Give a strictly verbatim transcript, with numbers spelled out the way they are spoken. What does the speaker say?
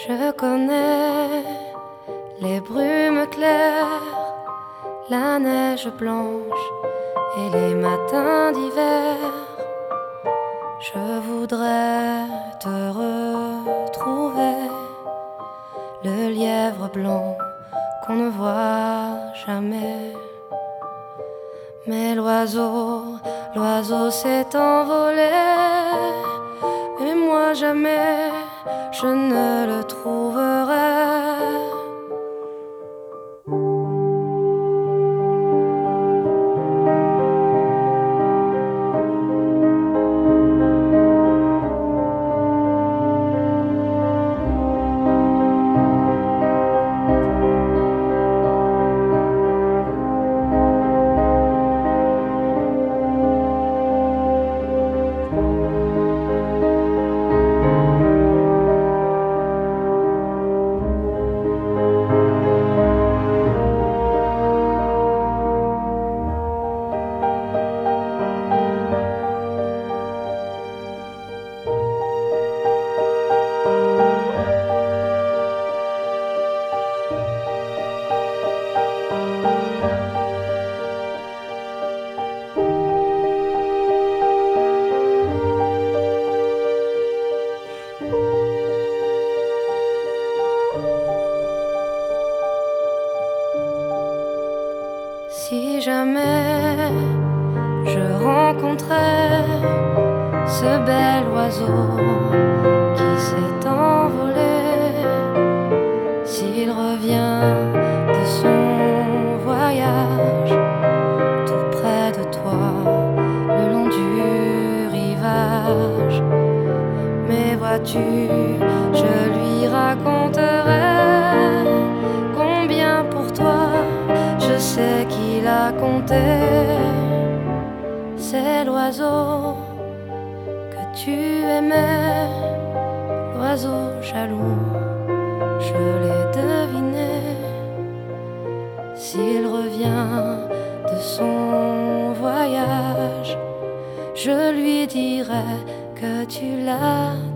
Je connais les brumes claires, la neige blanche et les matins d'hiver. Je voudrais te retrouver, le lièvre blanc qu'on ne voit jamais. Mais l'oiseau, l'oiseau s'est envolé, et moi jamais je ne le trouverai. Si jamais je rencontrais ce bel oiseau qui s'est envolé, s'il revient de son voyage tout près de toi, le long du rivage, mais vois-tu, je lui raconterai combien pour toi je sais qu'il a compté. C'est l'oiseau que tu aimais, l'oiseau jaloux, je l'ai deviné. S'il revient de son voyage, je lui dirai que tu l'as